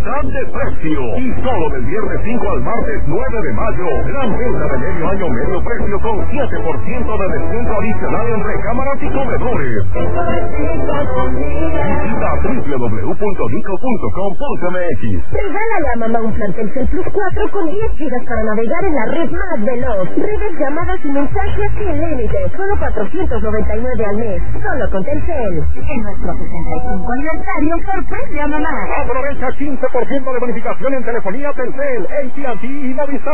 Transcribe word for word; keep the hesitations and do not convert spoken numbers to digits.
mitad de precio. Y solo del viernes cinco al martes nueve de mayo, gran venta de medio año medio precio con siete por ciento de descuento adicional en recámaras y comedores. Visita doble u doble u doble u punto nico punto com punto m x. Regálale a mamá un plan Telcel Plus cuatro con diez gigas para navegar en la red más veloz. Redes, llamadas y mensajes sin límite. Solo cuatrocientos noventa y nueve al mes. Solo con Telcel. En nuestro sesenta y cinco aniversario, sorprende a mamá. Aprovecha quince por ciento de bonificación en telefonía Telcel, A T and T y Movistar.